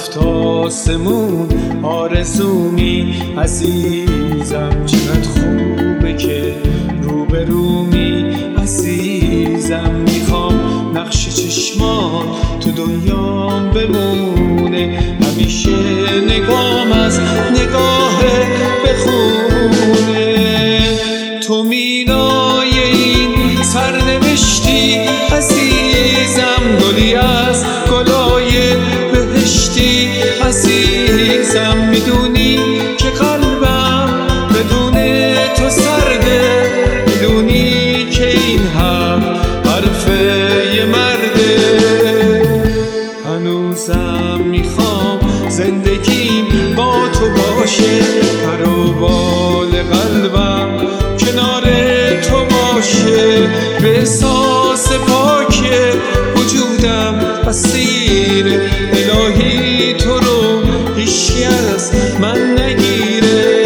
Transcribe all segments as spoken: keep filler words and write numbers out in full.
هفت آسمون آرزومی عزیزم، چقدر خوبه که روبرومی عزیزم. میخوام نقش چشمان تو دنیام بمونه، همیشه نگام از نگاه بخونه. تو مینای این سرنوشتی عزیزم، گلی از گلای بهشتی عزیزم. میدونی که قلبم بدون تو سرده، میدونی که این هم حرف یه مرده. هنوزم میخوام زندگیم با تو باشه، پر و بال قلبم کنار تو باشه. به احساس پاک وجودم اسیر الهی، تو رو هیچکی از من نگیره.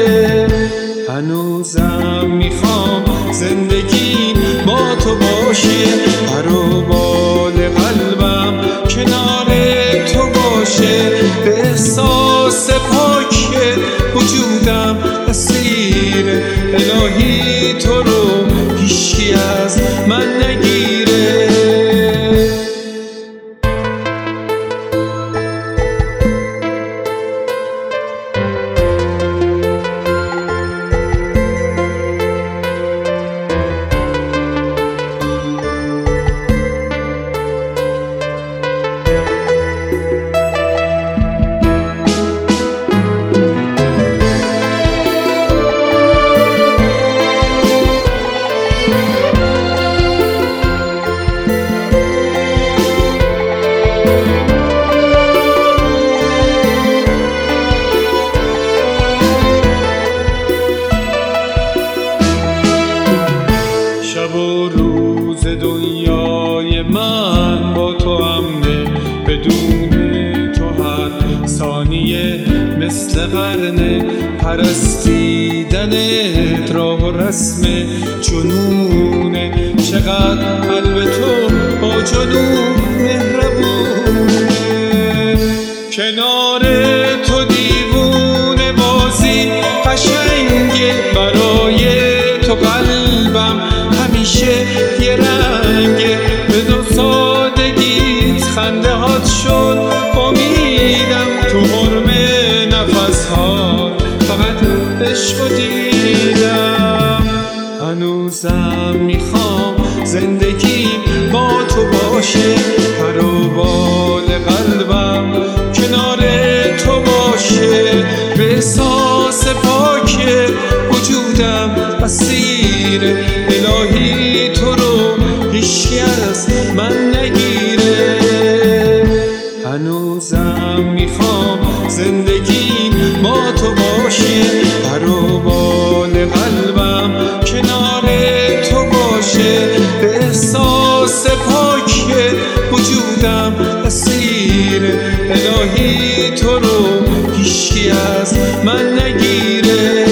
هنوزم میخوام زندگیم با تو باشه، پر و بال قلبم کنار تو باشه. به احساس پاک وجودم اسیر الهی، تو رو هیچکی از من نگیره. شب و روز دنیای من با تو امنه، بدون تو هر ثانیه مثل قرنه. پرستیدنت راه و رسم جنونه، چقدر قلب تو با جنون مهربونه. کنار تو دیوونه بازی قشنگه، برای تو قلبم همیشه یه رنگه. به دو سادگیت خنده هات شد امیدم، تو حرم نفس ها فقط عشق دیدم. هنوزم میخوام زندگیم با تو باشه، پر و بال قلبم کنار تو باشه. به احساس پاک وجودم اسیر الهی، تو رو هیچکی از من نگیره. هنوزم میخوام زندگیم با تو باشه، پر و بال قلبم کنار تو باشه. به احساس پاک وجودم اسیر الهی، تو رو هیچکی از من نگیره.